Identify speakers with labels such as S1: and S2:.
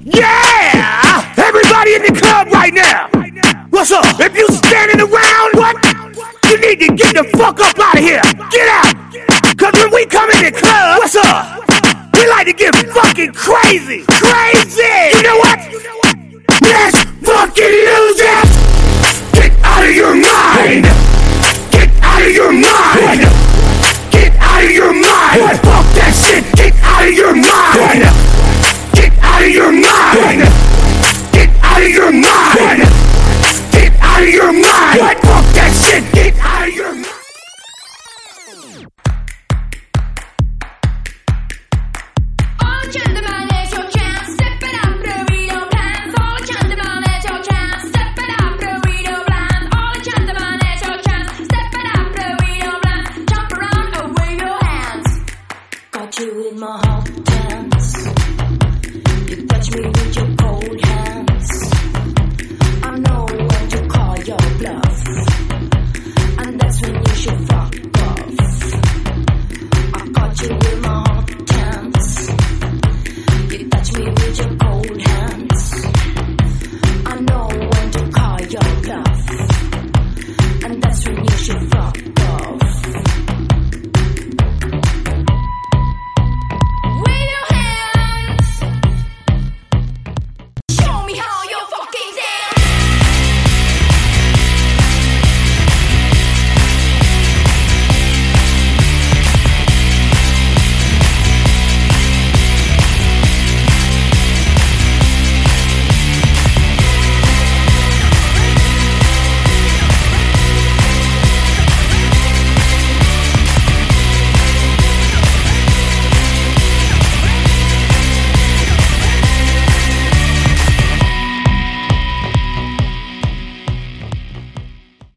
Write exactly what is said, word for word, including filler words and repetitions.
S1: Yeah! Everybody in the club right now! What's up? If you standing around, what? You need to get the fuck up out of here! Get out! Cause when we come in the club, what's up? We like to get fucking crazy! Crazy! You know what? Let's fucking lose it! Get out of your mind! Get out of your mind! Get out of your mind! Fuck that shit! Get out of your mind! Get out of your mind! Get out of your mind! Get out of your mind! Fuck that shit! Get out of your mind!
S2: All gentlemen, it's your chance. Step it up, burrito plans. All gentlemen, it's your chance. Step it up, burrito plans. All gentlemen, it's your chance. Step it up, burrito plans. Jump around and wave your hands. Got you in my hot dance. You touch me with your cold hands. I know when to call your bluff, and that's when you should fuck off. I got you in my hot dance. You touch me with your